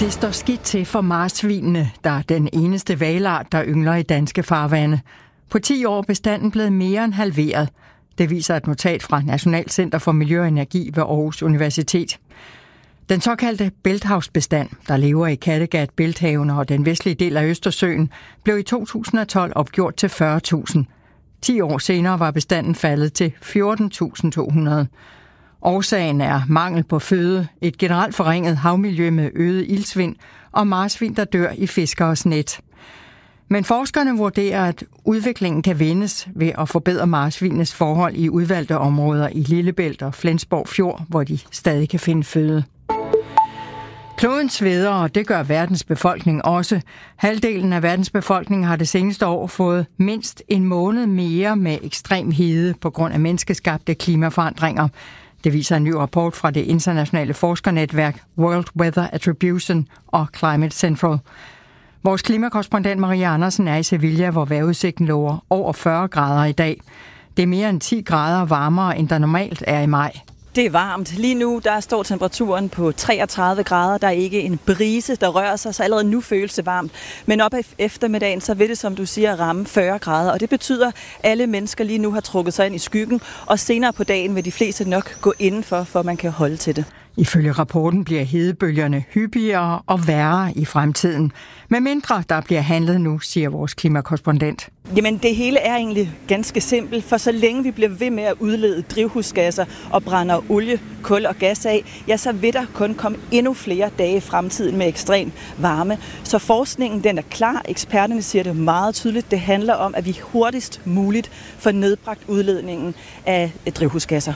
Det står skidt til for marsvinene, der er den eneste hvalart, der yngler i danske farvande. På 10 år er bestanden blevet mere end halveret. Det viser et notat fra Nationalt Center for Miljø og Energi ved Aarhus Universitet. Den såkaldte bælthavsbestand, der lever i Kattegat, Bælthavene og den vestlige del af Østersøen, blev i 2012 opgjort til 40.000. 10 år senere var bestanden faldet til 14.200. Årsagen er mangel på føde, et generelt forringet havmiljø med øget iltsvind og marsvin, der dør i fiskeres net. Men forskerne vurderer, at udviklingen kan vendes ved at forbedre marsvinenes forhold i udvalgte områder i Lillebælt og Flensborg Fjord, hvor de stadig kan finde føde. Kloden sveder, og det gør verdens befolkning også. Halvdelen af verdens befolkning har det seneste år fået mindst en måned mere med ekstrem hede på grund af menneskeskabte klimaforandringer. Det viser en ny rapport fra det internationale forskernetværk World Weather Attribution og Climate Central. Vores klimakorrespondent Maria Andersen er i Sevilla, hvor vejrudsigten lover over 40 grader i dag. Det er mere end 10 grader varmere, end der normalt er i maj. Det er varmt. Lige nu der står temperaturen på 33 grader. Der er ikke en brise, der rører sig, så allerede nu føles det varmt. Men op ad eftermiddagen, så vil det, som du siger, ramme 40 grader. Og det betyder, at alle mennesker lige nu har trukket sig ind i skyggen. Og senere på dagen vil de fleste nok gå indenfor, for man kan holde til det. Ifølge rapporten bliver hedebølgerne hyppigere og værre i fremtiden. Med mindre der bliver handlet nu, siger vores klimakorrespondent. Jamen det hele er egentlig ganske simpelt, for så længe vi bliver ved med at udlede drivhusgasser og brænder olie, kul og gas af, ja, så vil der kun komme endnu flere dage i fremtiden med ekstrem varme. Så forskningen den er klar, eksperterne siger det meget tydeligt, det handler om, at vi hurtigst muligt får nedbragt udledningen af drivhusgasser.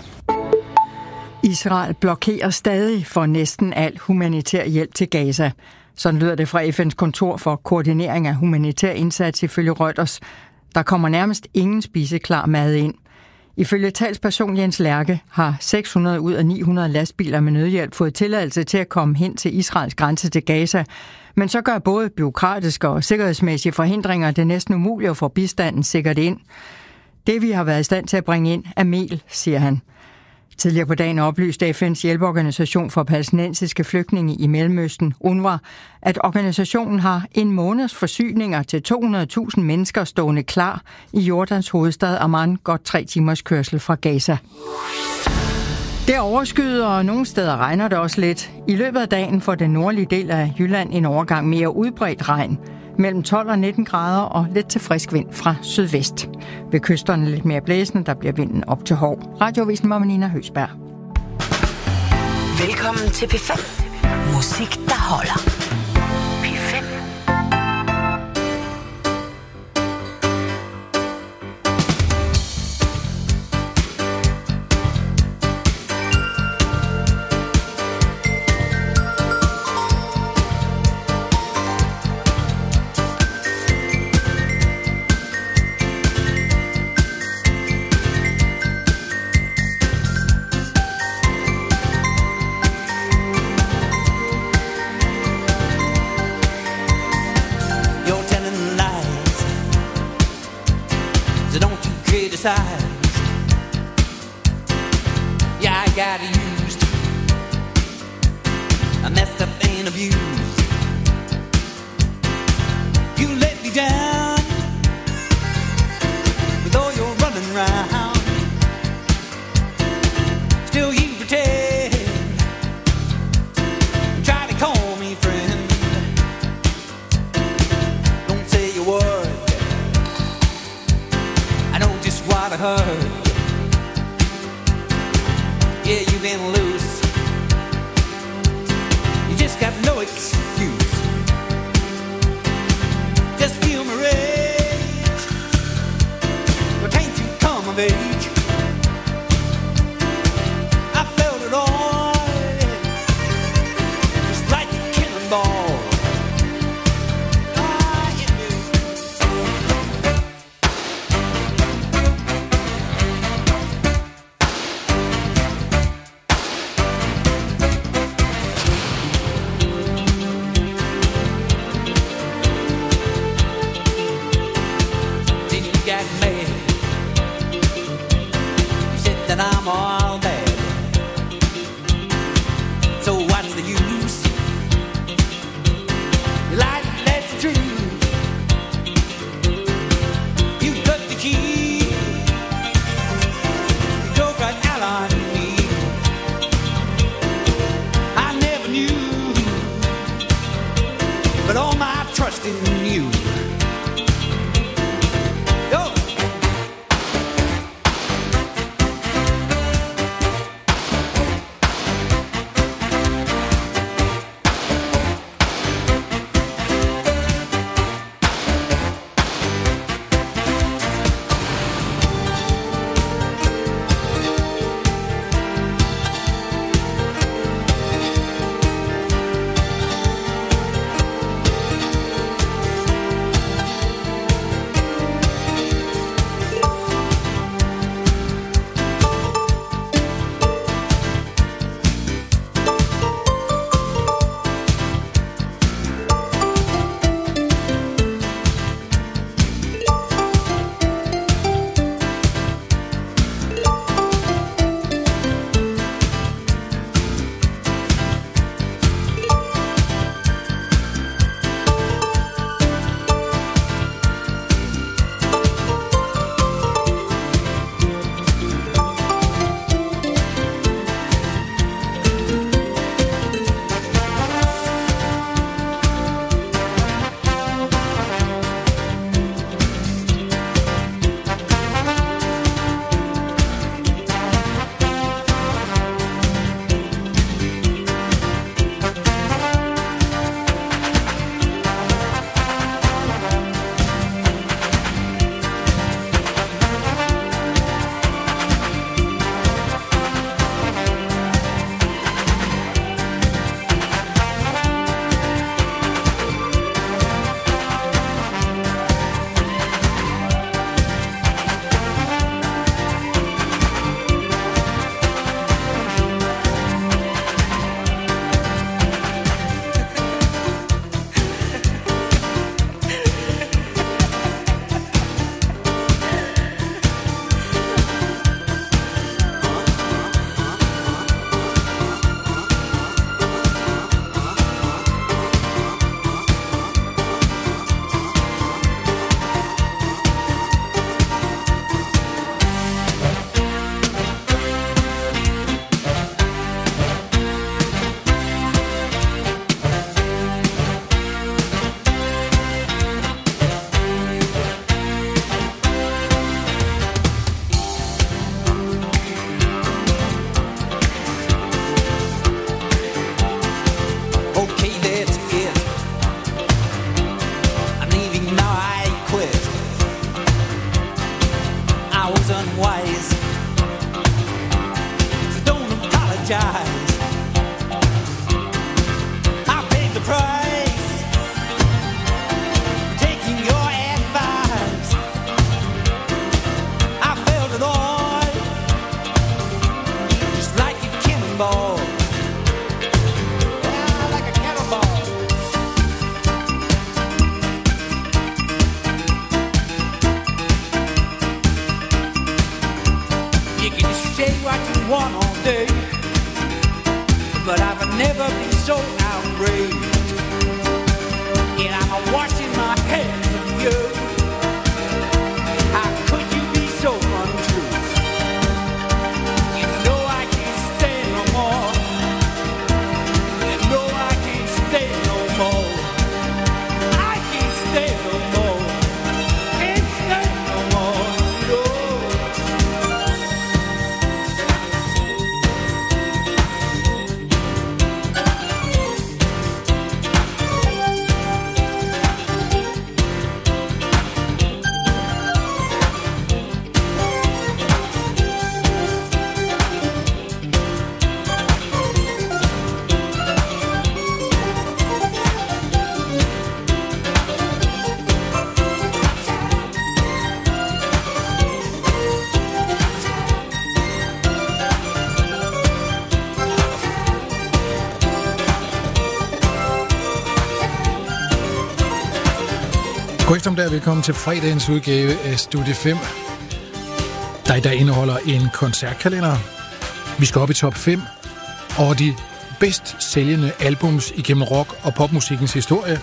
Israel blokerer stadig for næsten al humanitær hjælp til Gaza. Sådan lyder det fra FN's kontor for koordinering af humanitær indsats ifølge Reuters. Der kommer nærmest ingen spiseklar mad ind. Ifølge talsperson Jens Lærke har 600 ud af 900 lastbiler med nødhjælp fået tilladelse til at komme hen til Israels grænse til Gaza. Men så gør både bureaukratiske og sikkerhedsmæssige forhindringer det næsten umuligt at få bistanden sikkert ind. Det vi har været i stand til at bringe ind er mel, siger han. Tidligere på dagen oplyste FN's hjælpeorganisation for palæstinensiske flygtninge i Mellemøsten, UNRWA, at organisationen har en måneds forsyninger til 200.000 mennesker stående klar i Jordans hovedstad Amman, godt 3 timers kørsel fra Gaza. Det overskyder, og nogle steder regner det også lidt. I løbet af dagen får den nordlige del af Jylland en overgang mere udbredt regn. Mellem 12 og 19 grader og lidt til frisk vind fra sydvest. Ved kysterne lidt mere blæsende, der bliver vinden op til Hov. Radioavisen med Nina Høsberg. Velkommen til P5. Musik, der holder. P5. Yeah, I got used. I messed up and abused. You let me down with all your running round. Still you pretend and try to call me friend. Don't say a word, I know just what I heard. Yeah, you've been loose. You just got no excuse. Just feel my rage. But can't you come of age? I felt it all, just like a cannonball. my trust in you. Yo. God eftermiddag, velkommen til fredagens udgave af Studie 5, der i dag indeholder en koncertkalender. Vi skal op i top 5 over de bedst sælgende albums igennem rock- og popmusikkens historie.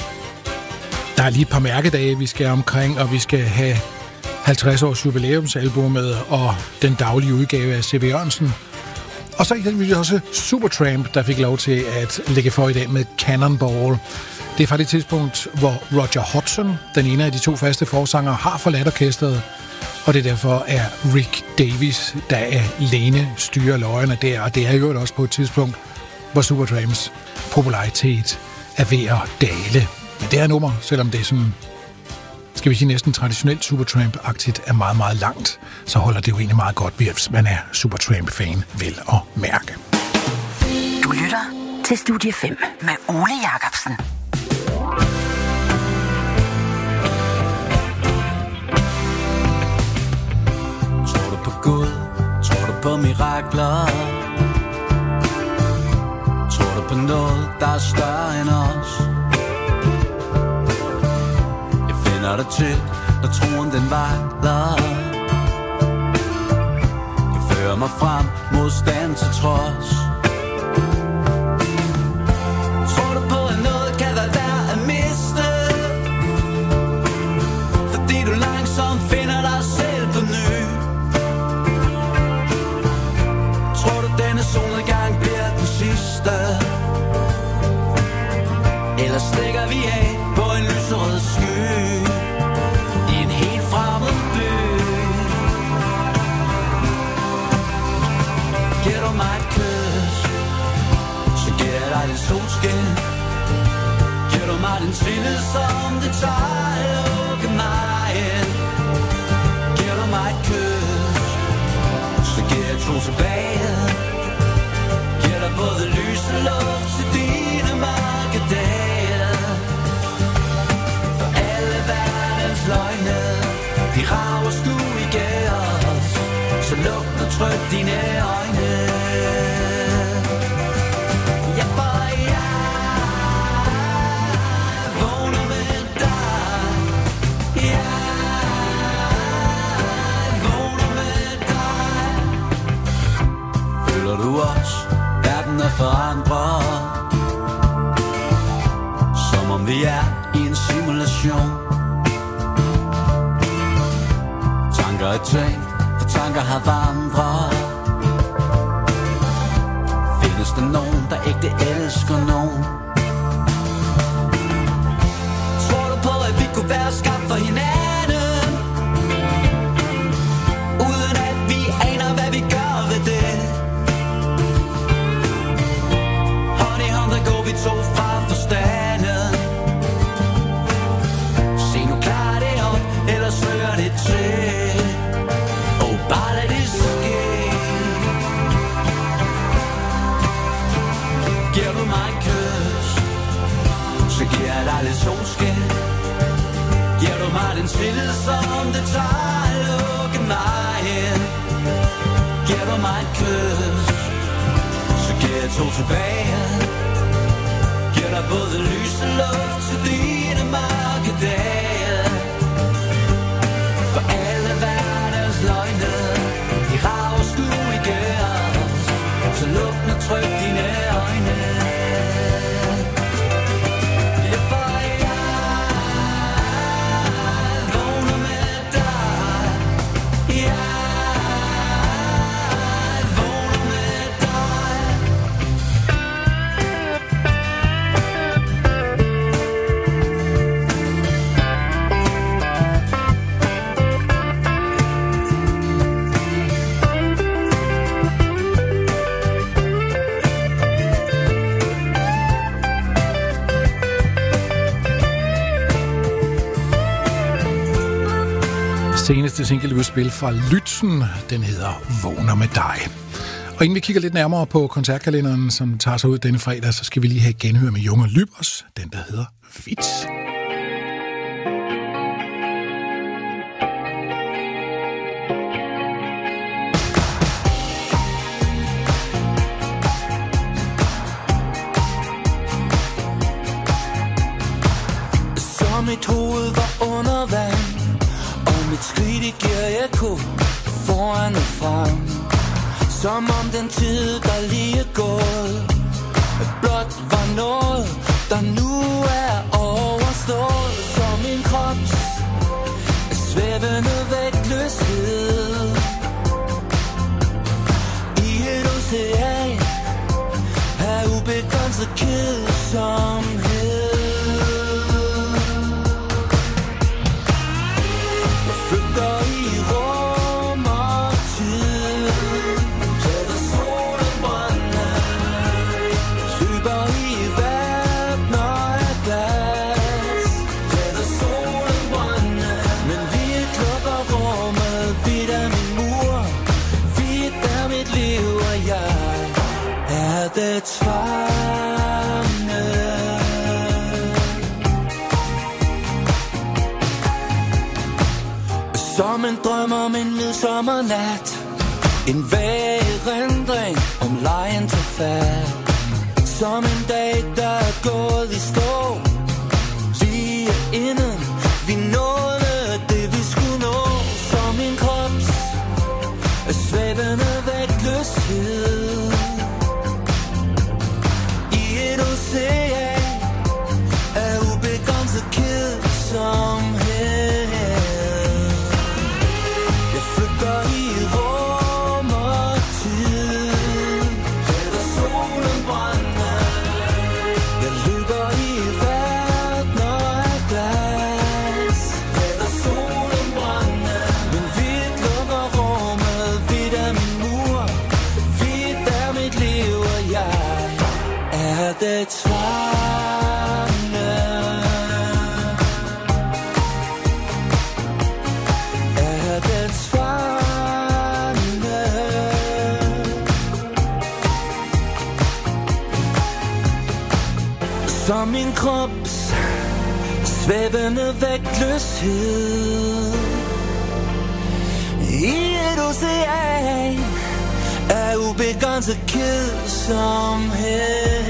Der er lige et par mærkedage, vi skal omkring, og vi skal have 50 års jubilæumsalbummet og den daglige udgave af C.V. Jørgensen. Og så eksempelvis også Supertramp, der fik lov til at lægge for i dag med Cannonball. Det er fra det tidspunkt, hvor Roger Hodgson, den ene af de 2 faste forsangere, har forladt orkestret, og det derfor er Rick Davies, der alene styrer løjerne der, og det er jo også på et tidspunkt, hvor Supertramps popularitet er ved at dale. Men det er nummer, selvom det er sådan, skal vi sige næsten traditionelt Supertramp-agtigt, er meget, meget langt, så holder det jo egentlig meget godt, hvis man er Supertramp-fan, vel at mærke. Du lytter til Studie 5 med Ole Jacobsen. Tror du på Gud? Tror du på mirakler? Tror du på noget, der er større end os? Jeg finder dig til, når troen den vakler. Jeg fører mig frem, modstand til trods. Tror du på, at noget kan være værd at miste? Fordi du langsomt finder dig selv på ny. Tror du, denne solnedgang bliver den sidste? Eller stikker vi af på en lyserød sky i en helt fremmed by? Giver du mig et kys, så giver jeg dig lidt solskin. Giver du mig den tillid, som det tager at lukke mig ind? Giver du mig et kys, så giver jeg 2 tilbage. Giver dig både lys og luft til dine mørke dage. For alle verdens løgne, de rager sku i gæres. Så luk og tryk dine øjne. Ja, for jeg vågner med dig. Jeg vågner med dig. Føler du også, verden er forandret? Som om vi er i en simulation. Tanker er tænkt, for tanker har vandret. Findes der nogen, der ægte elsker nogen? Tror du på, at vi kunne være skabt for hinanden, uden at vi aner, hvad vi gør ved det? Hånd i hånd, der går vi 2 fra forstanden. Se nu, klar det op, eller søger det til. Oh, bare lad det ske. Giver du mig en kys, så giver jeg dig lidt solskin. Giver du mig den tillid, som det tager at lukke mig ind? Giver du mig et kys, så giver jeg 2 tilbage. Giver dig både lys og luft til dine mørke dage. For alle verdens løgne, de rager sku i gæres. Så luk og tryk dine øjne. Ja, for jeg vågner med dig. Jeg vågner med dig. Seneste singleudspil fra Lützen, den hedder Vågner med dig. Og inden vi kigger lidt nærmere på koncertkalenderen, som tager sig ud denne fredag, så skal vi lige have genhør med Junge Lybers, den der hedder Vits. Så mit hoved var under vand, og mit skridt i gear jeg kunne foran og frem. Som om den tid, der lige er gået, blot var noget, der nu er overstået. Som min krops svævende vægtløshed i et ocean begrænset kedsomhed. Jeg flygter i rum og tid, lader solen brænde, løber i verdener af glas, lader solen brænde. Men vi lukker rummet, vidt af min mur, vidt af mit liv, og jeg er det tvange. Som en drøm om en midsommernat, en vag erindring om lejen til fald. Som en dag, der er gået i stå, lige inden vi nåede det, vi skulle nå. Som min krops svævende vægtløshed i et ocean af ubegrænset kedsomhed. Jeg flygter i rum og tid, lader solen brænde. Jeg løber i verdener af glas, lader solen brænde. Men vidt lukker rummet, vidt af min mur, vidt af mit liv, og jeg er det tvange. Er det tvange. Som min krops svævende vægtløshed i et ocean af ubegrænset kedsomhed.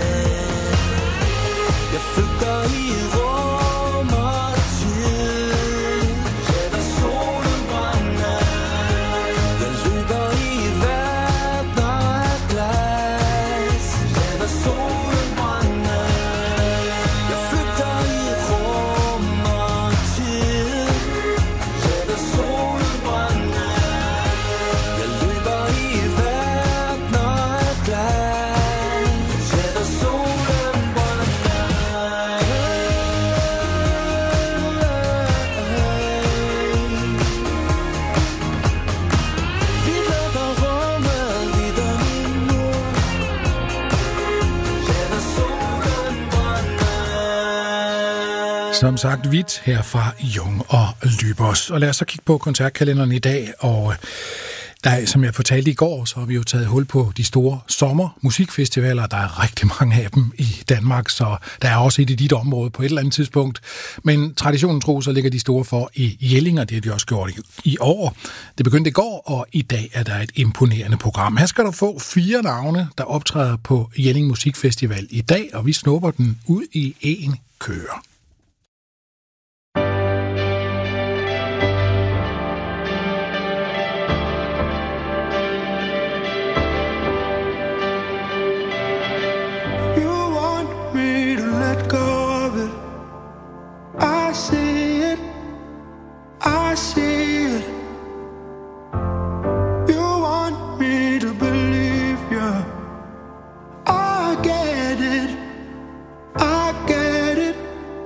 Jeg flygter i rum og tid, lader solen brænde. Jeg løber i verdener af glas, lader solen brænde. Jeg flygter i rum og tid, lader solen brænde. Jeg løber i verdener af glas, lader solen brænde. Vi lukker rummet, vidt af min mur, lader solen brænde. Som sagt, vidt her fra Jung og Lybos. Og lad os så kigge på koncertkalenderen i dag, og der, som jeg fortalte i går, så har vi jo taget hul på de store sommermusikfestivaler. Der er rigtig mange af dem i Danmark, så der er også et i dit område på et eller andet tidspunkt. Men traditionen tro, så ligger de store for i Jelling, og det har de også gjort i år. Det begyndte i går, og i dag er der et imponerende program. Her skal du få 4 navne, der optræder på Jelling Musikfestival i dag, og vi snupper den ud i en køre. You want me to let go of it. I see it. I see it. You want me to believe you. I get it. I get it.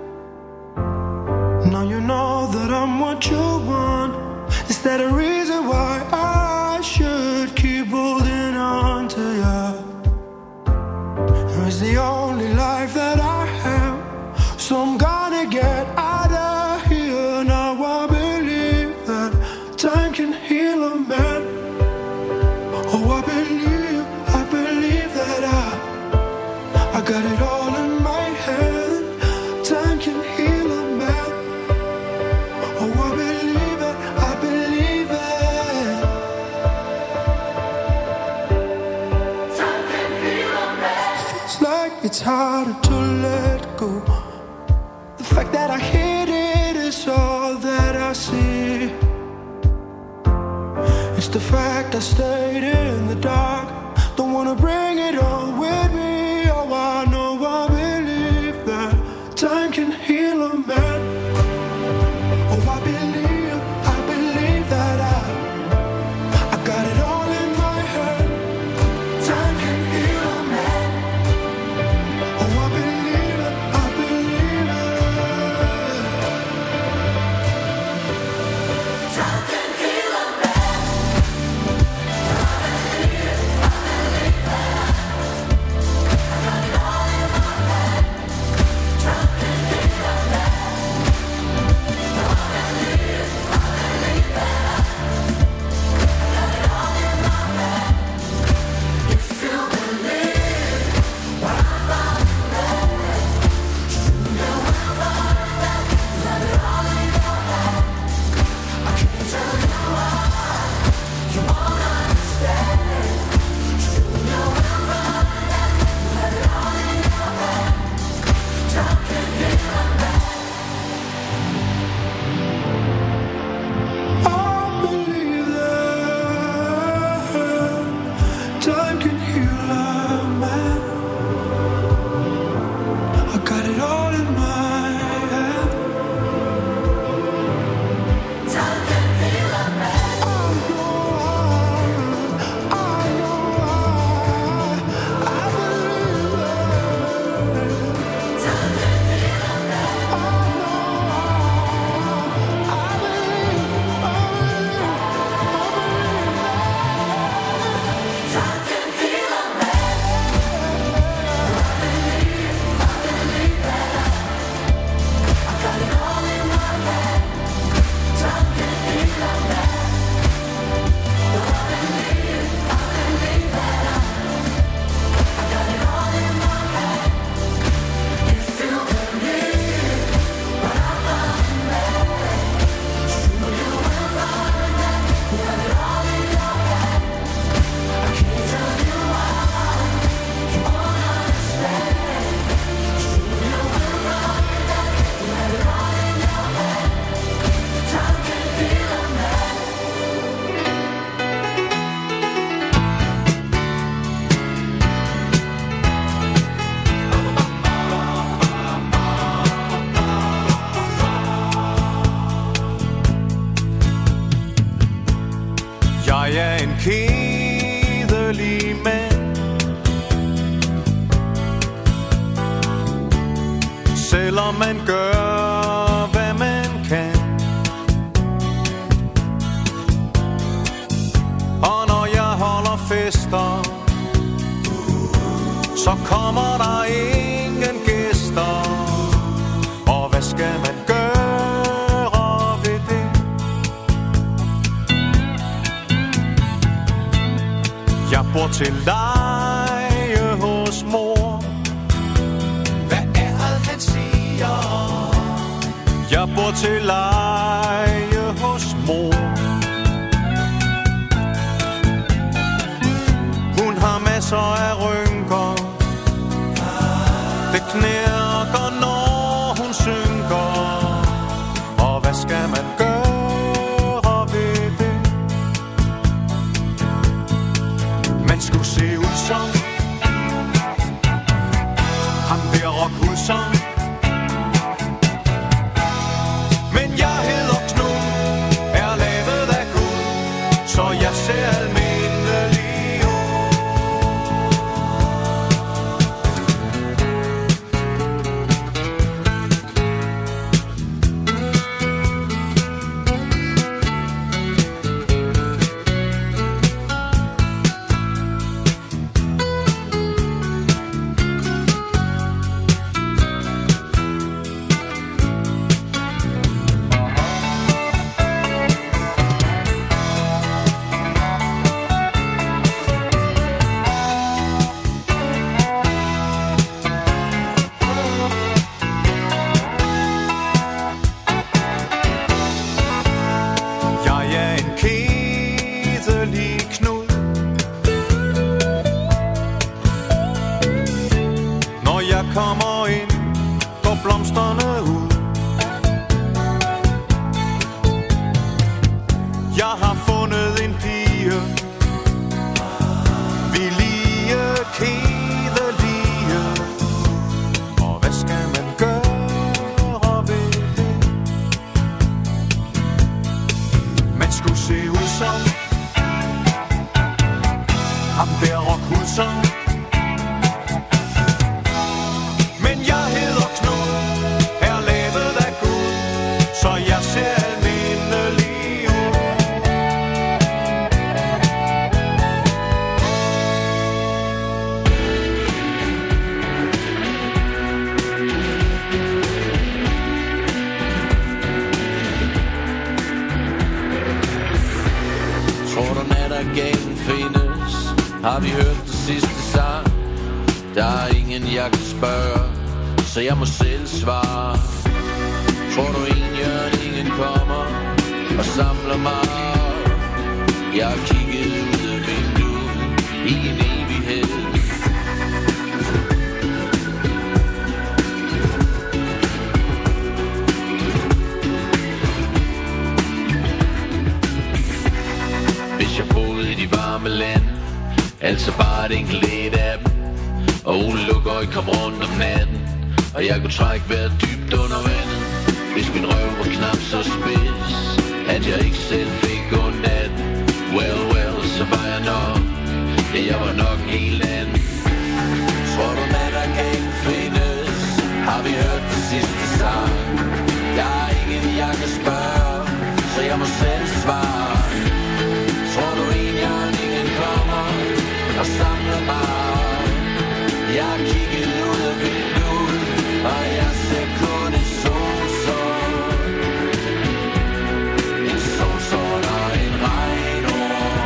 Now you know that I'm what you want. Is that a reason why I should keep holding on to you? It's the only life that I have, so I'm gonna get out of here. Now I believe that time can heal a man. Oh, I believe that I got it all in my hand. Time can heal a man. Oh, I believe it. Time can heal a man. Feels like it's harder to let go. The fact that I hate it is all that I see. It's the fact I stayed in the dark. Don't wanna bring it all with me. Oh, I know I believe that time can heal a man. Oh, I believe that I got it all in my head. Time can heal a man. kedelig mand. Selvom man gør, hvad man kan. Og når jeg holder fester, så kommer der ingen gæster. Og hvad skal man gøre ved det? Jeg bor til leje hos mor. Hvad er alt han siger? Jeg bor til leje hos mor. Hun har masser af rynker. Det knirker, når hun synker. Og hvad skal man gøre ved det? Man skulle se ud som ham der rockhudsom. Men jeg hedder Knud, er lavet af Gud, så jeg ser almindelig. Kommer ind, går blomsterne ud. Jeg har fundet en pige, vi lige kedelige. Og hvad skal man gøre ved det? Man skulle se ud som ham der rockhudsom. Har vi hørt det sidste sang? Der er ingen jeg kan spørge, så jeg må selv svare. Tror du ingen kommer og samler mig? Jeg har kigget ud af vinduet i en evighed. Hvis jeg boede i de varme lande, altså bare et enkelt et af dem, og Ole kom rundt om natten, og jeg kunne trække vejret dybt under vandet. Hvis min røv var knap så spids, at jeg ikke selv fik godnat. Well, så var jeg nok, ja, jeg var nok en helt anden. Tror du nat der kan findes? Har vi hørt det sidste sang? Der er ingen jeg kan spørge, så jeg må selv svare. Tror du ingen kommer og samler mig? Jeg har kigget ud af vinduet, og jeg ser kun en solsort. En solsort og en regnord.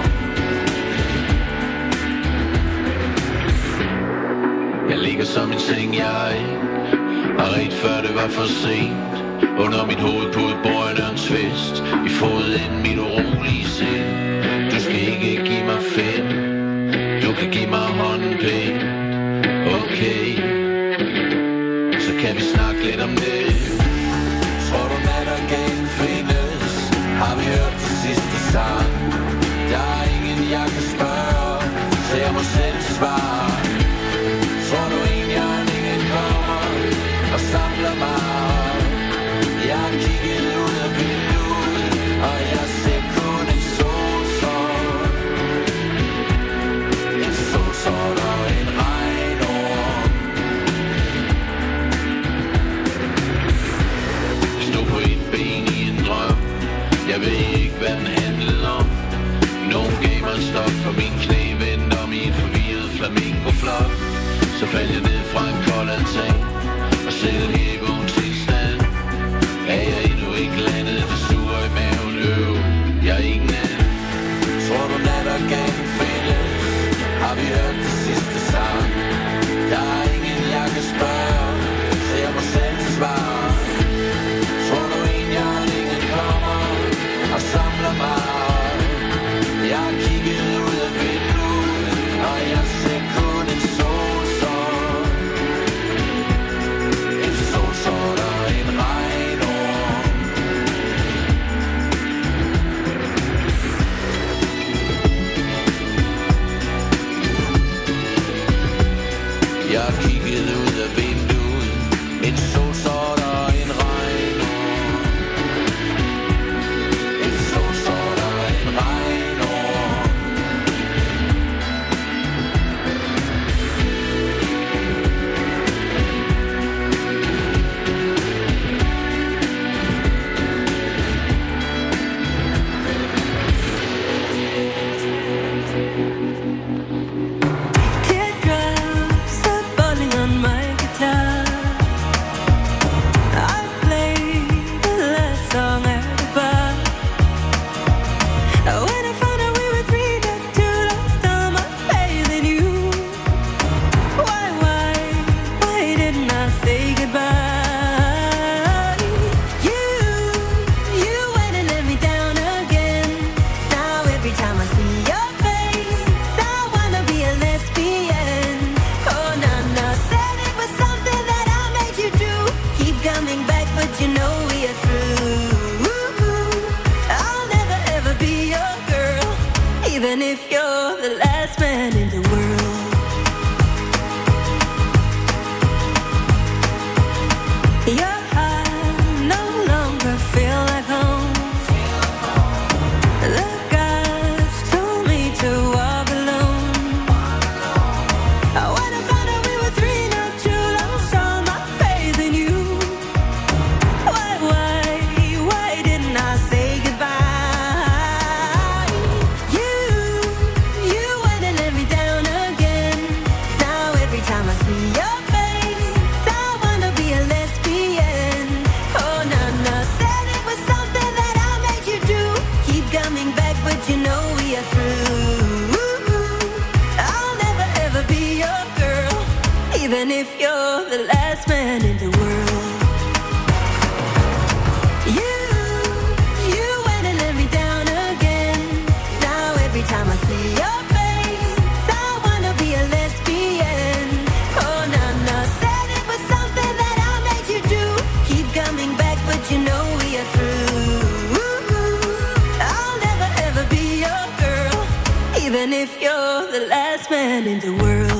Jeg ligger som en seng, jeg har ret før det var for sent. Under mit hoved på et bøjlerens fest, i foden mit urolige sind. Du skal ikke give mig fedt, du kan give mig hånden pænt. Okay, så kan vi snakke lidt om det. Tror du nat der kan findes? Har vi hørt det sidste sang? Der er ingen jeg kan spørge, så jeg må selv svare. Tror du ingen kommer og samler mig? Jeg har kigget ud af vinduet, og jeg ser kun en solsort. Jeg ved ikke, hvad den handlede om. Nogen gav mig en stok for min knæ, vendte om i en forvirret flamingo-flok. Så faldt jeg ned fra en kold altan, og selv her i vågen tilstand er jeg endnu ikke landet, det suger i maven, jeg er ingen anden. Tror du nat og gang findes? Har vi hørt det sidste sang? Der er ingen, jeg kan spørge, så jeg må selv svare. Tror du ingen kommer og samler mig? Jeg har kigget ud af vinduet, og jeg ser kun en solsort. En solsort og en regnorm. Jeg har kigget ud af vinduet, en solsort og en regnorm. En solsort og en regnorm. Teardrops are falling on my guitar. I played the last song at the bar. When I found out we were 3 not too lost all my faith in you. Why didn't I say goodbye? You went and let me down again. Now every time I see your face, I wanna be a lesbian. Oh no, said it was something that I made you do. Keep coming back, but you know we are through. I'll never ever be your girl, even if you're the last man in the world. Your heart no longer feel like home. The gods told me to walk alone. When I found out we were 3 not too lost all my faith in you. Why didn't I say goodbye? You went and let me down again. Now every time I see your face, I wanna be a lesbian. Oh no, said it was something that I made you do. Keep coming back, but you know we are through. I'll never ever be your girl, even if you're the last man in the world. You went and let me down again. Now every time I see your face, I wanna be a lesbian. Oh no, said it was something that I made you do. Keep coming back, but you know we are through. I'll never ever be your girl, even if you're the last man in the world.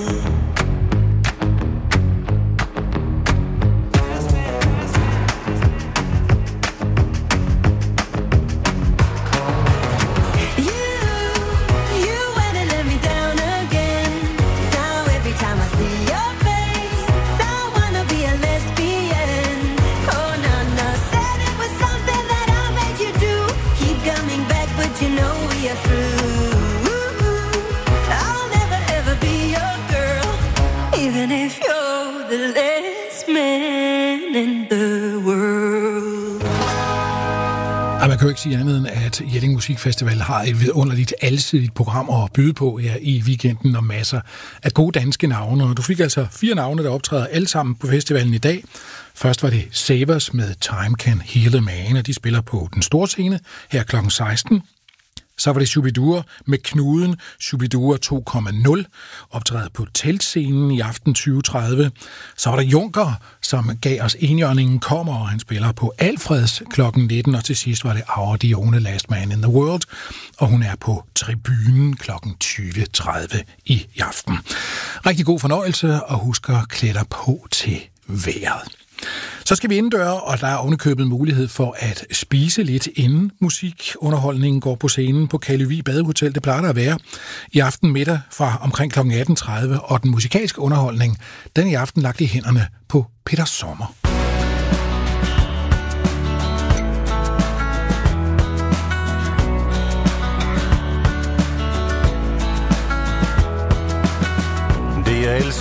You went and let me down again. Now every time I see your face, I wanna be a lesbian. Oh no, said it was something that I made you do. Keep coming back, but you know we are through. I'll never ever be your girl, even if you're the last man in the world. Man kan jo ikke sige andet end, at Jelling Musikfestival har et vidunderligt alsidigt program at byde på her i weekenden og masser af gode danske navne. Og du fik altså 4 navne, der optræder alle sammen på festivalen i dag. Først var det Savers med Time Can Heal a Man, og de spiller på den store scene her kl. 16. Så var det Shubidua med Knuden, Shubidua 2.0, optrædet på teltscenen i aften 2030. Så var der Junker, som gav os Enhjørningen kommer, og han spiller på Alfreds kl. 19. Og til sidst var det Aura Dione, Last Man in the World, og hun er på tribunen kl. 20.30 i aften. Rigtig god fornøjelse, og husk at klæde dig på til vejret. Så skal vi indendøre, og der er ovenikøbet mulighed for at spise lidt inden musikunderholdningen går på scenen på Kaløvig Badehotel. Det plejer der at være i aften middag fra omkring kl. 18.30, og den musikalske underholdning, den i aften lagt i hænderne på Peter Sommer.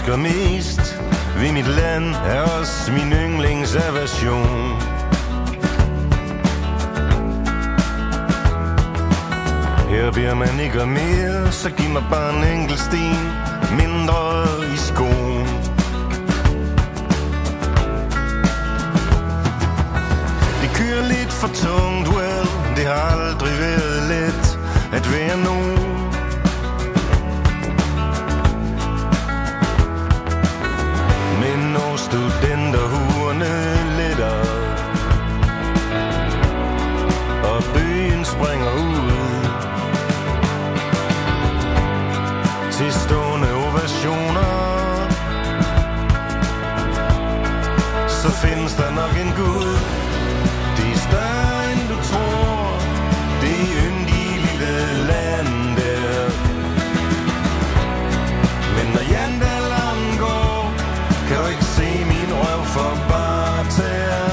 elsker mest ved mit land er også min yndlingsaversion. Her beder man ikke om mere, så giv mig bare en enkelt sten mindre i skoen. Det kører lidt for tungt, well, det har aldrig været let at være nogen. Men når studenterhurene letter og byen springer ud til stående ovationer, så findes der nok en Gud. Det er større end du tror, det yndige lille land der. Men når jantealarmen går, kan du ikke se min røv for bare tæer.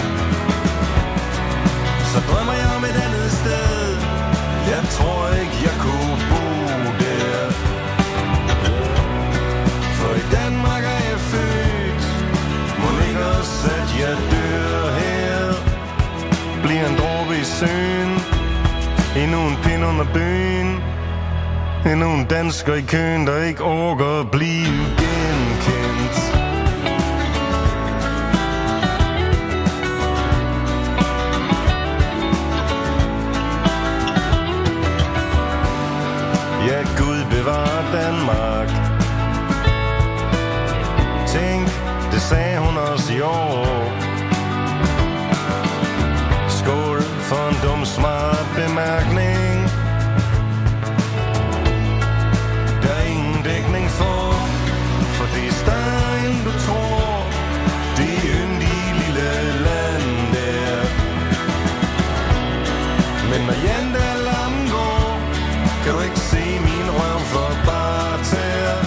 Så drømmer jeg om et andet sted, jeg tror ikke jeg kunne bo der. For i Danmark er jeg født, må ikke også at jeg dør her. Bliver en dråbe i søen, endnu en pind under bøen, endnu en dansker i køen, der ikke orker at blive genkendt. Ja, Gud bevarer Danmark. Tænk, det sagde hun også i år. Skål for en dum smart bemærkning. Der er ingen dækning for det er større end du tror. Det yndige lille land der. Men når jantealarmen går, kan du ikke se min røv for bare tæer.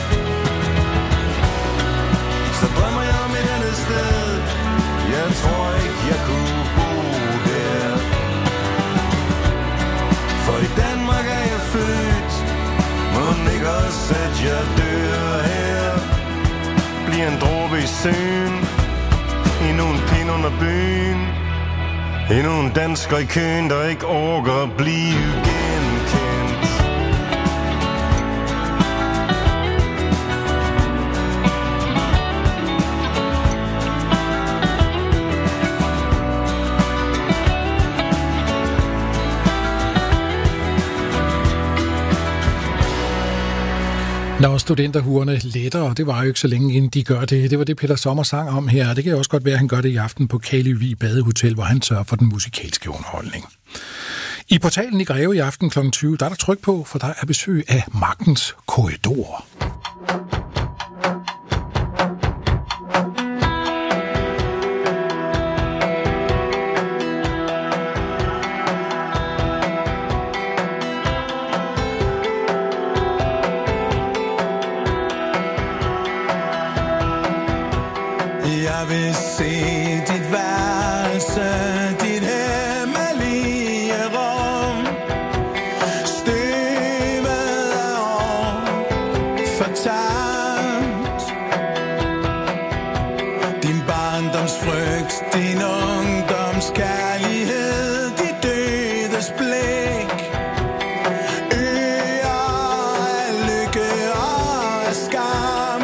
Så drømmer jeg om et andet sted, jeg tror ikke jeg kunne bo der. For i Danmark er jeg født, må ikke også at jeg dør her. Bliver en dråbe i søen, endnu en pind under byen, endnu en dansker i køen, der ikke orker at blive genkendt. Når studenterhurene letter, og det var jo ikke så længe inden de gør det. Det var det, Peter Sommer sang om her. Det kan også godt være, at han gør det i aften på Kaløvig Badehotel, hvor han sørger for den musikalske underholdning. I portalen i Greve i aften kl. 20, der er der tryk på, for der er besøg af Magtens Korridor. Jeg vil se dit værelse, dit hemmelige rum. Støvet er år fortabt. Din barndomsfrygt, din ungdomskærlighed, dit dødes blik. Øer af lykke og af skam.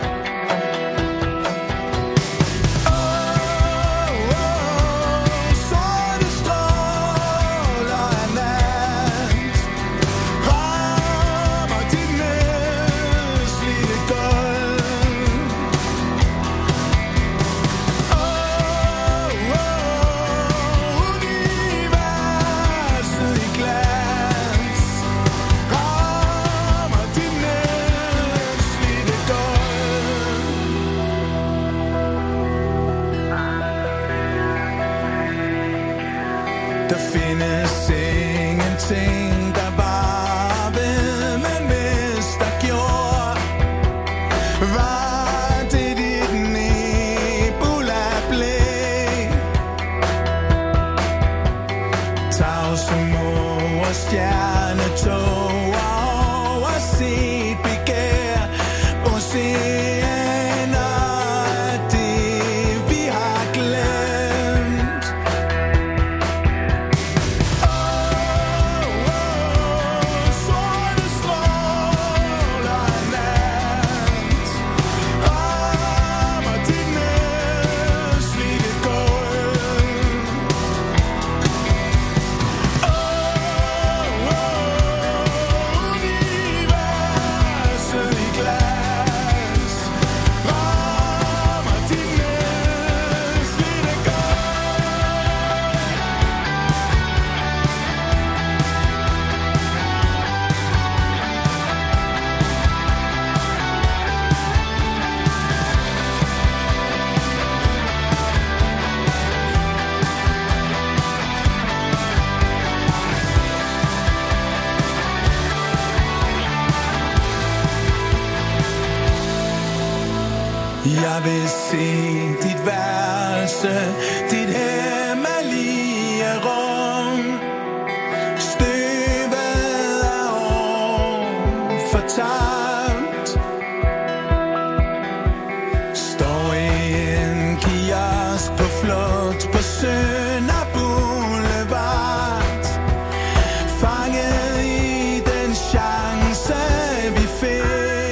Der findes ingenting, der var ved, men hvis der gjorde, var det dit Ebola-blæk. Tavse måger, stjernetog og overset begær, ocean. Jeg vil se dit værelse, dit hemmelige rum. Støvet af år fortabt. Står i en kiosk på flugt på Sønder Boulevard. Fanget i den chance vi fik.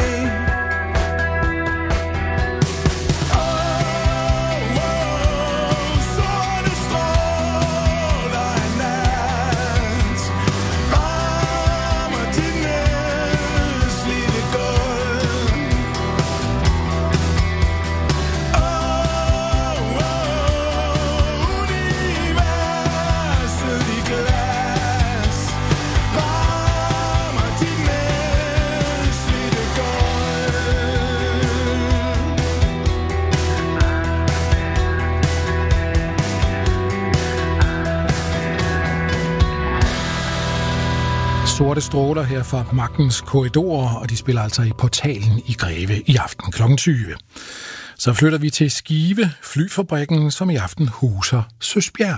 Sorte stråler her fra Magtens Korridorer, og de spiller altså i Portalen i Greve i aften kl. 20. Så flytter vi til Skive, flyfabrikken, som i aften huser Søsbjerg.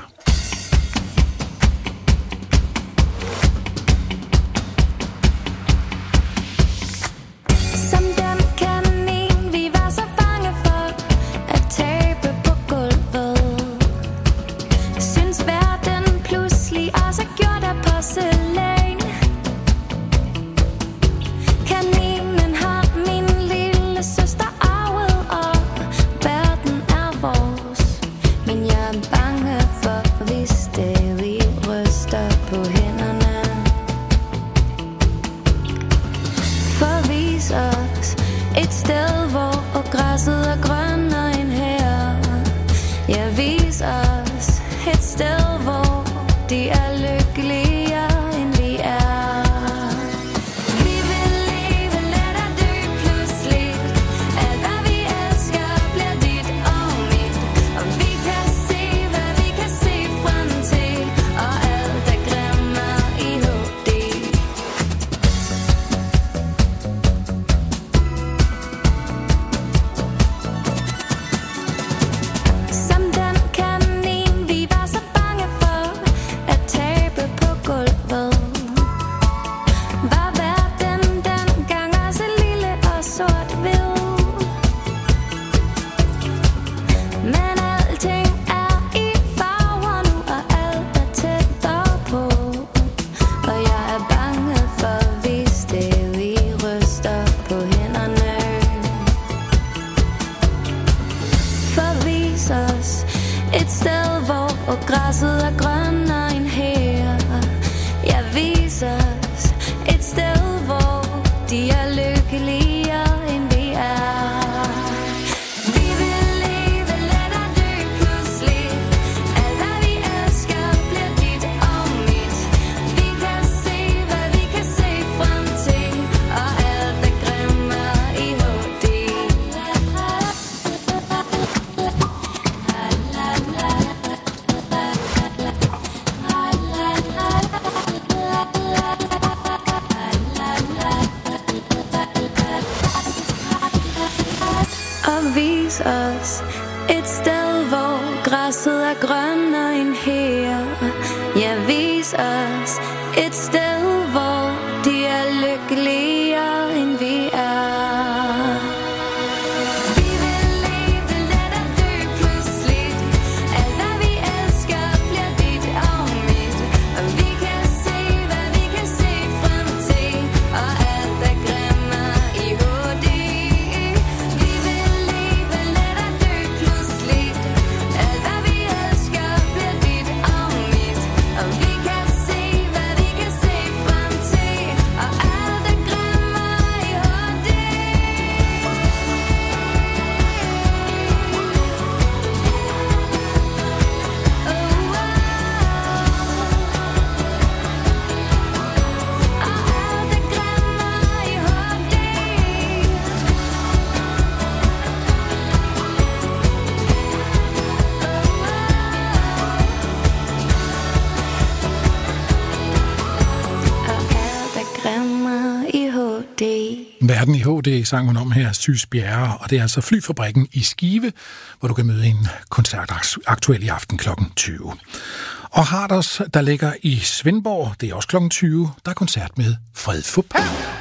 Verden i HD sang hun om her, Sys Bjerre, og det er altså Flyfabrikken i Skive, hvor du kan møde en koncert aktuel i aften kl. 20. Og Harders, der ligger i Svendborg, det er også kl. 20, der er koncert med Fred Fupper.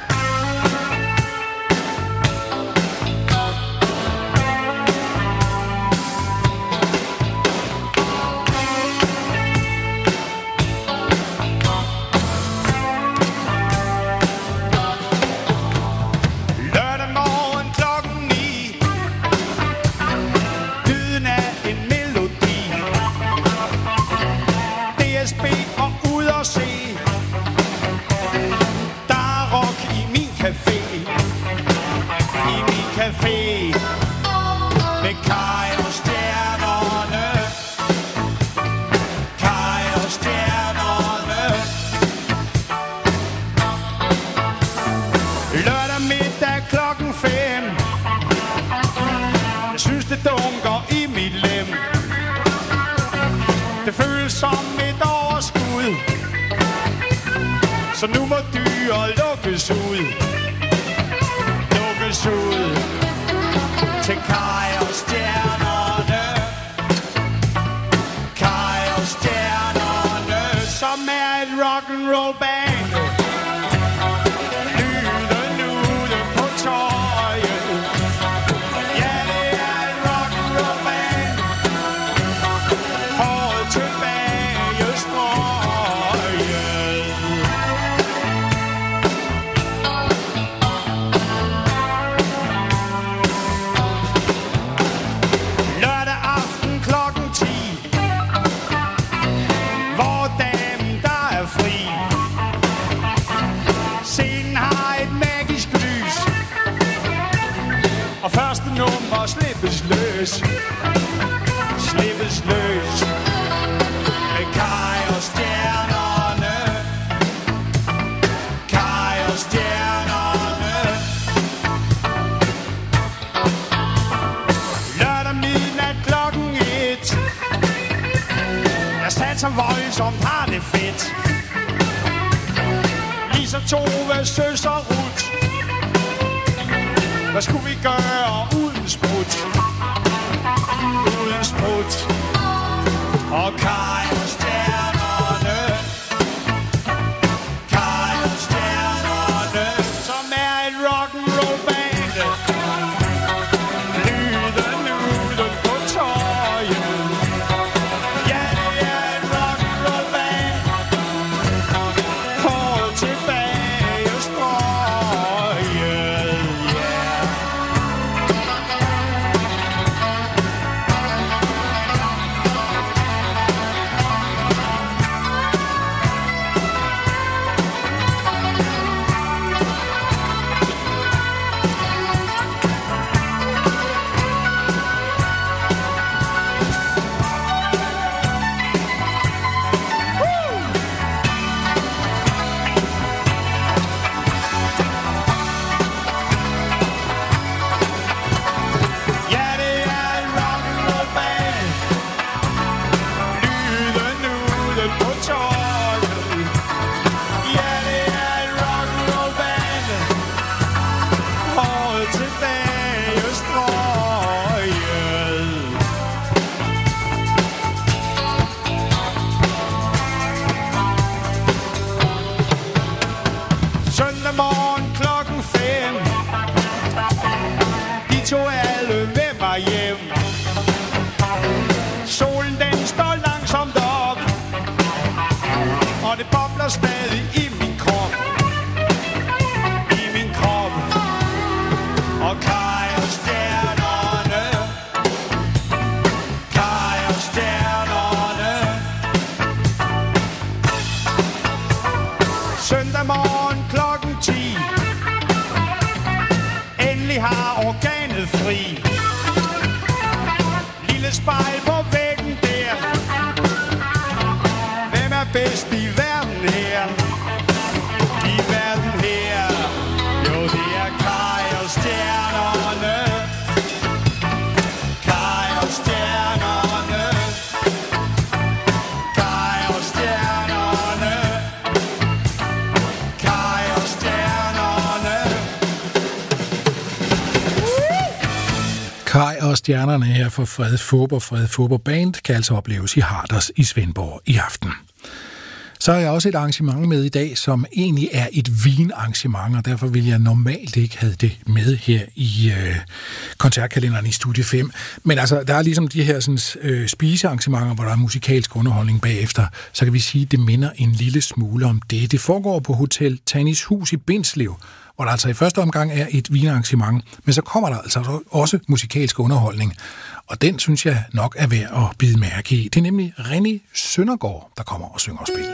Så nu må dyr lukkes ud. Lukkes ud til Kaj og stjernerne. Kaj og stjernerne, som er et rock'n'roll band. Lyden ude på tøjet. Ja, det er et rock'n'roll band. Håret tilbage strøget. Nummer slippes løs. Slippes løs med Kaj og stjernerne. Kaj og stjernerne. Lørdag midnat klokken 1. Jeg satser voldsomt, har det fedt. Lisa, Tove, søster Ruth. Hvad skulle vi gøre uden sprut? Uden sprut. Og Kaj og stjernerne. Kaj og stjernerne, som er et rock'n'roll band. Lyden ude på tøjet. Ja, det er et rock'n'roll band. Håret tilbage strøget. Stadig i min krop. I min krop. Og Kaj og stjernerne. Kaj og stjernerne. Søndag morgen klokken 10. Endelig har organet fri. Lille spejl på væggen der. Hvem er bedst i verden her? I verden her. Jo, det er Kaj og stjernerne. Kaj og stjernerne. Kaj og stjernerne. Kaj og stjernerne. og stjernerne her for Frede Fåber Band kan altså opleves i Harders i Svendborg i aften. Så har jeg også et arrangement med i dag, som egentlig er et vinarrangement, og derfor vil jeg normalt ikke have det med her i koncertkalenderen i Studie 5. Men altså, der er ligesom de her sådan, spisearrangementer, hvor der er musikalsk underholdning bagefter, så kan vi sige, at det minder en lille smule om det. Det foregår på Hotel Tannis Hus i Bindslev, hvor der altså i første omgang er et vinarrangement, men så kommer der altså også musikalsk underholdning, og den synes jeg nok er værd at bide mærke i. Det er nemlig Renny Søndergaard, der kommer og synger og spiller.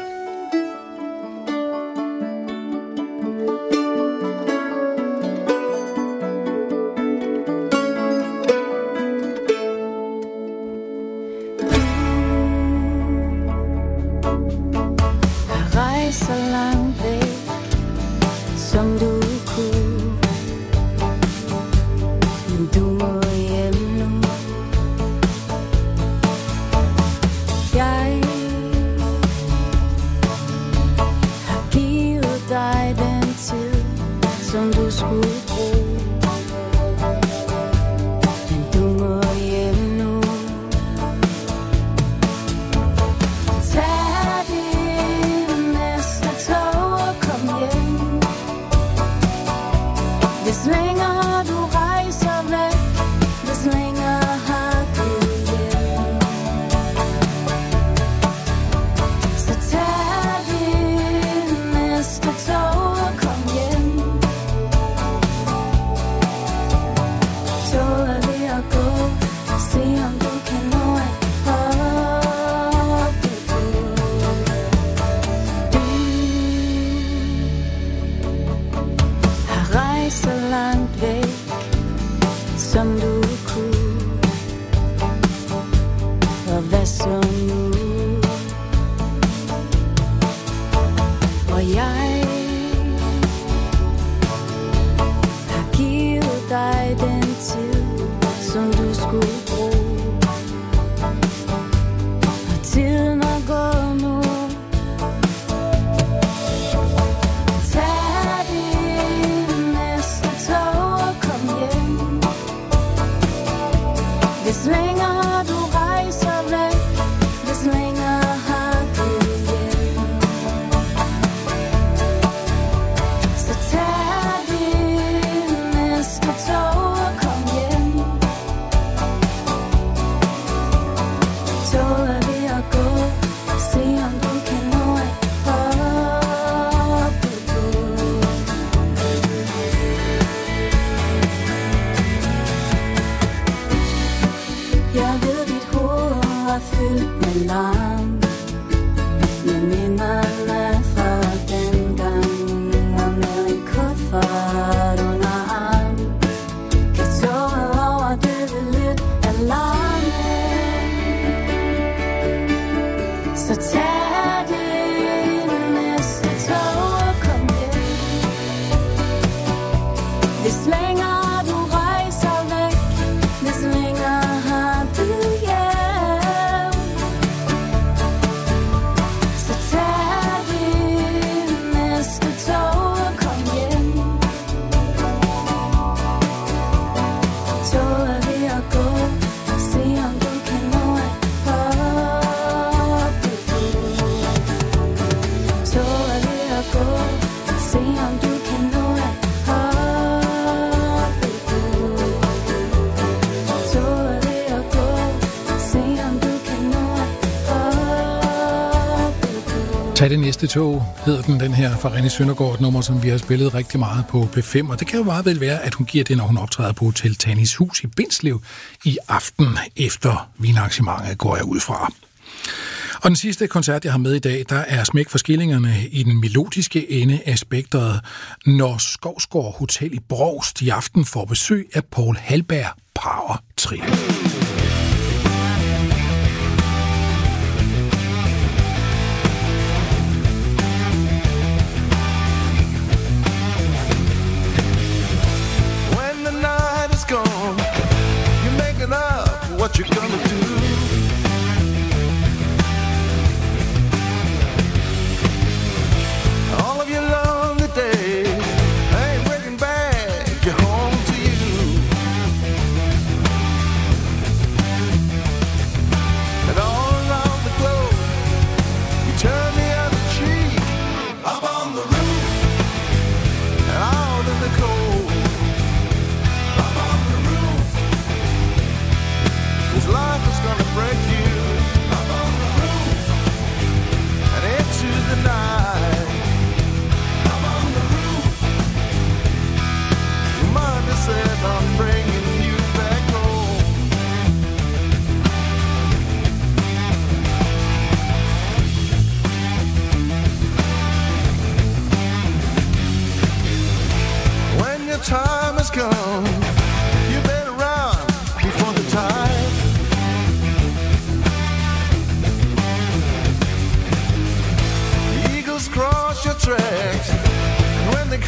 Tag det næste tog, hedder den her fra Renny Søndergaard, et nummer, som vi har spillet rigtig meget på P5, og det kan jo meget vel være, at hun giver det, når hun optræder på Hotel Tannis Hus i Bindslev i aften efter vinarrangementet, går jeg ud fra. Og den sidste koncert, jeg har med i dag, der er smæk for skillingerne i den melodiske ende af spektret, når Skovsgård Hotel i Brovst i aften får besøg af Paul Halberg Power Trio. What you gonna do? All of your lonely days ain't bringing back your home to you.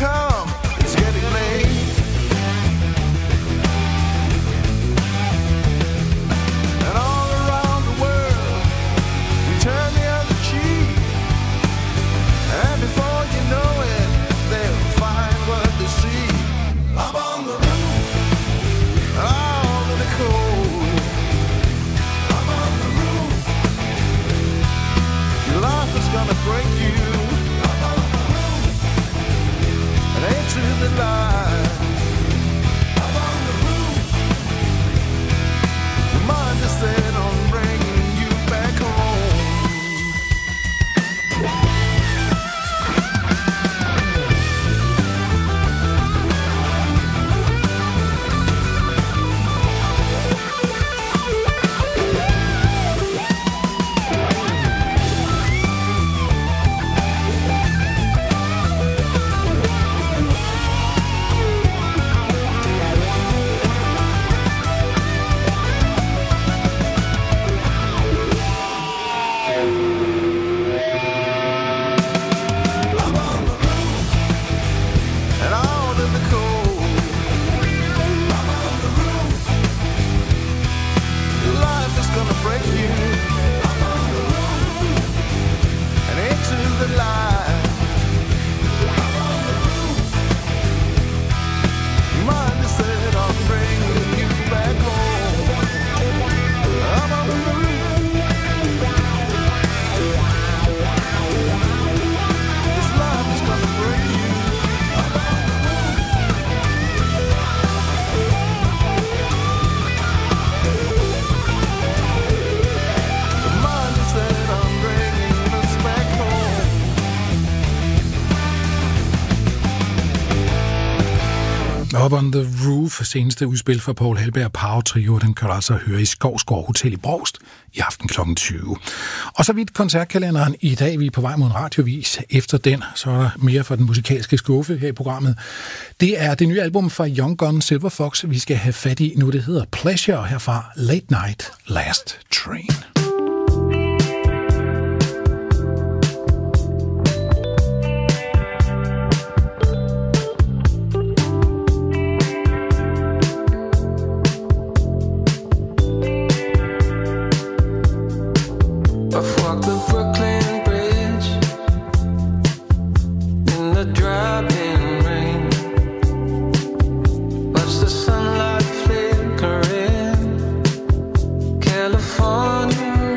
come, it's getting late. And all around the world, we turn the other cheek. And before you know it, they'll find what they see. Up on the roof, out in the cold. Up on the roof, your life is gonna break you. Up on the roof, and ain't to the line. Up on the roof, your mind is set on bringing you back home. And out in the cold. Up on the roof, your life is gonna break you. Up on the roof, and into the light. Up on the roof, your mind is set on bringing you back home. Up on the roof, this life is gonna break you. Up on the Roof, seneste udspil fra Paul Halberg Power Trio, den kan du altså høre i Skovsgård Hotel i Brovst i aften kl. 20. Og så vidt koncertkalenderen i dag, vi er på vej mod en radiovis. Efter den, så er der mere for den musikalske skuffe her i programmet. Det er det nye album fra Young Gun Silver Fox, vi skal have fat i nu. Det hedder Pleasure herfra Late Night Last Train. I've walked the Brooklyn Bridge in the driving rain. Watch the sunlight flicker in California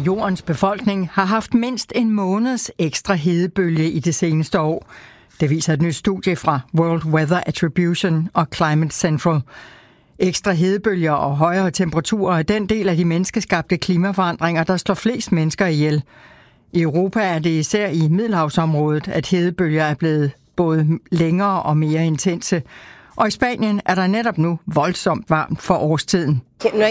jordens befolkning har haft mindst en måneds ekstra hedebølge i det seneste år. Det viser et nyt studie fra World Weather Attribution og Climate Central. Ekstra hedebølger og højere temperaturer er den del af de menneskeskabte klimaforandringer, der slår flest mennesker ihjel. I Europa er det især i Middelhavsområdet, at hedebølger er blevet både længere og mere intense. Og i Spanien er der netop nu voldsomt varmt for årstiden.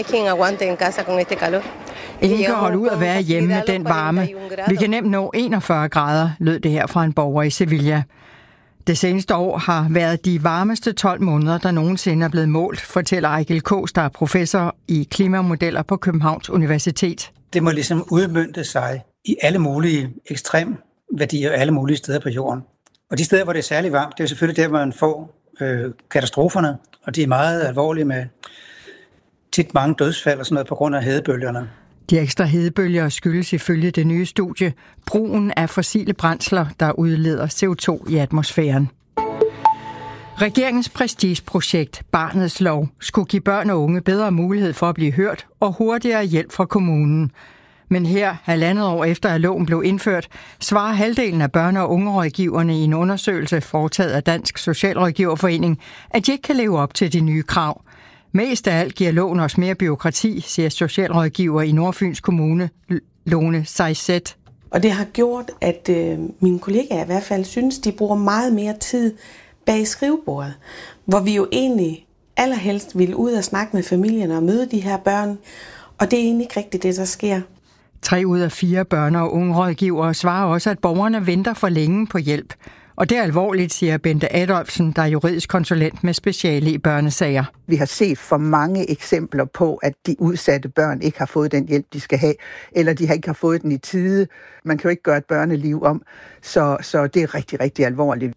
Ingen kan holde ud at være hjemme med den varme. Vi kan nemt nå 41 grader, lød det her fra en borger i Sevilla. Det seneste år har været de varmeste 12 måneder, der nogensinde er blevet målt, fortæller Ejgil Kaas, der er professor i klimamodeller på Københavns Universitet. Det må ligesom udmønte sig i alle mulige ekstremværdier alle mulige steder på jorden. Og de steder, hvor det er særlig varmt, det er selvfølgelig der, hvor man får katastroferne, og de er meget alvorlige med tit mange dødsfald og sådan noget på grund af hedebølgerne. De ekstra hedebølger skyldes ifølge det nye studie brugen af fossile brændsler, der udleder CO2 i atmosfæren. Regeringens prestigeprojekt Barnets Lov skulle give børn og unge bedre mulighed for at blive hørt og hurtigere hjælp fra kommunen. Men her, 1,5 år efter at loven blev indført, svarer halvdelen af børne- og ungerådgiverne i en undersøgelse foretaget af Dansk Socialrådgiverforening, at de ikke kan leve op til de nye krav. Mest af alt giver loven os mere bureaukrati, siger socialrådgiver i Nordfyns Kommune, Lone Sejset. Og det har gjort, at mine kollegaer i hvert fald synes, de bruger meget mere tid bag skrivebordet, hvor vi jo egentlig allerhelst vil ud og snakke med familierne og møde de her børn, og det er egentlig ikke rigtigt det, der sker. 3 ud af 4 børne- og ungerådgivere svarer også, at borgerne venter for længe på hjælp. Og det er alvorligt, siger Bente Adolfsen, der er juridisk konsulent med speciale i børnesager. Vi har set for mange eksempler på, at de udsatte børn ikke har fået den hjælp, de skal have, eller de ikke har fået den i tide. Man kan jo ikke gøre et børneliv om, så det er rigtig, rigtig alvorligt.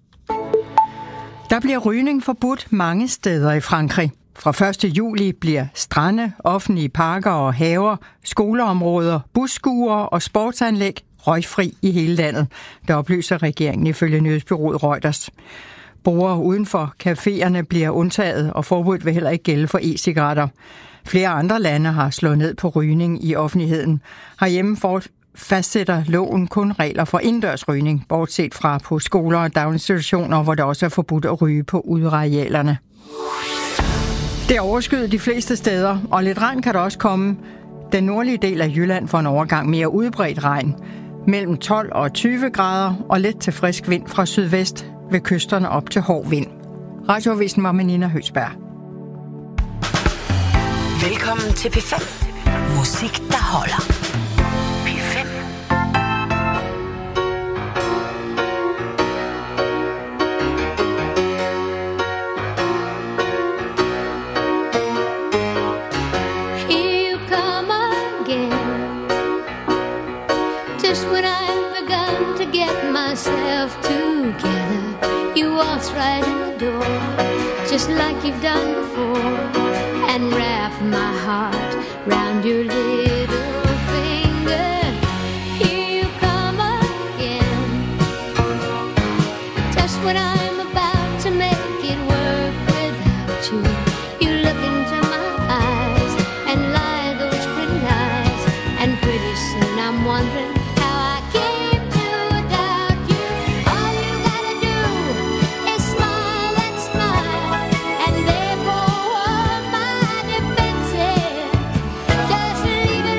Der bliver rygning forbudt mange steder i Frankrig. Fra 1. juli bliver strande, offentlige parker og haver, skoleområder, busskuer og sportsanlæg røgfri i hele landet. Der oplyser regeringen ifølge nyhedsbureauet Reuters. Brugere uden for caféerne bliver undtaget, og forbuddet vil heller ikke gælde for e-cigaretter. Flere andre lande har slået ned på rygning i offentligheden. Herhjemme fastsætter loven kun regler for indendørs rygning, bortset fra på skoler og daginstitutioner, hvor der også er forbudt at ryge på udearealerne. Det er overskyet de fleste steder, og lidt regn kan der også komme. Den nordlige del af Jylland får en overgang mere udbredt regn. Mellem 12 og 20 grader og let til frisk vind fra sydvest ved kysterne op til hård vind. Radioavisen var med Nina Høsberg. Velkommen til P5. Musik, der holder. P5. Right in the door, just like you've done before, and wrap my heart round your little finger. Here you come again, just when I'm about to make it work without you. You look into my eyes and lie those pretty lies, and pretty soon I'm wondering how I came to doubt you. All you gotta do is smile and smile, and there go all my defenses. Just leave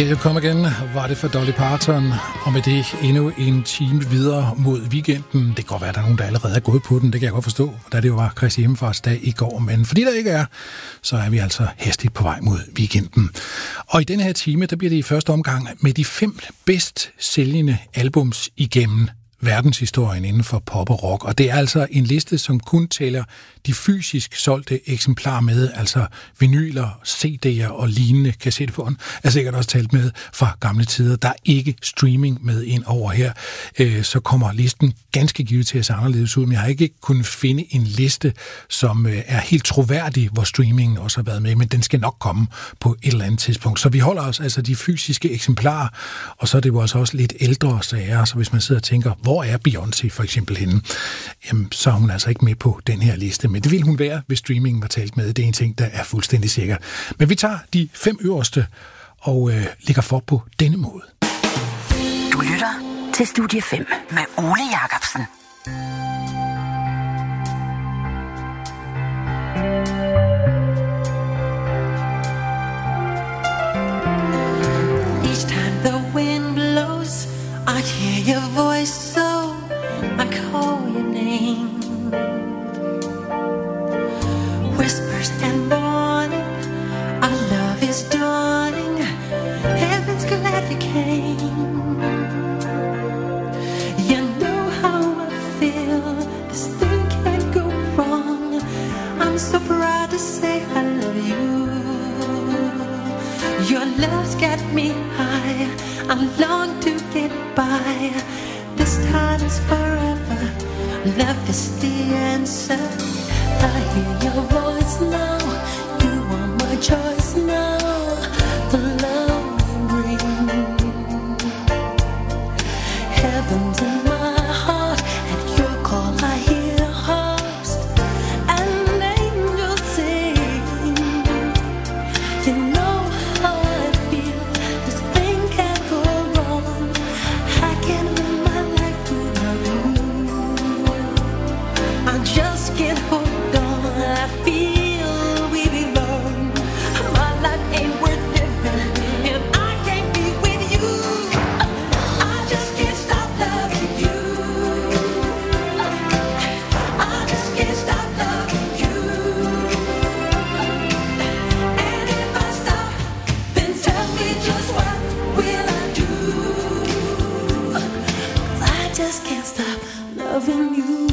You Come Again var det for Dolly Parton, og med det endnu en time videre mod weekenden. Det kan godt være, at der er nogen, der allerede er gået på den, det kan jeg godt forstå, da det jo var Kristi Himmelfartsdag i går, men fordi der ikke er, så er vi altså hastigt på vej mod weekenden. Og i denne her time, der bliver det i første omgang med de 5 bedst sælgende albums igennem verdenshistorien inden for pop og rock. Og det er altså en liste, som kun tæller de fysisk solgte eksemplarer med, altså vinyler, CD'er og lignende. Kassettebånd er sikkert også talt med fra gamle tider. Der er ikke streaming med ind over her. Så kommer listen ganske givet til at se anderledes ud, men jeg har ikke kunnet finde en liste, som er helt troværdig, hvor streamingen også har været med, men den skal nok komme på et eller andet tidspunkt. Så vi holder os altså de fysiske eksemplarer, og så er det jo også lidt ældre sager, så hvis man sidder og tænker, hvor er Beyoncé for eksempel henne, jamen, så er hun altså ikke med på den her liste. Men det vil hun være, hvis streamingen var talt med. Det er en ting, der er fuldstændig sikker. Men vi tager de 5 øverste og lægger for på denne måde. Du lytter til Studie 5 med Ole Jacobsen. Each time the wind blows, I hear your voice, so I call your name. Whispers and morning, our love is dawning. Heaven's glad you came. You know how I feel. This thing can't go wrong. I'm so proud to say I love you. Your love's got me high. I long to get by. This time is forever. Love is the answer. I hear your voice now. You are my choice now. The love you bring. Heaven's in my heart. At your call I hear harps and angels sing. You know how I feel. This thing can't go wrong. I can't live my life without you. I just can't hold. I feel we belong. My life ain't worth living if I can't be with you. I just can't stop loving you. I just can't stop loving you. And if I stop, then tell me just what will I do? 'Cause I just can't stop loving you.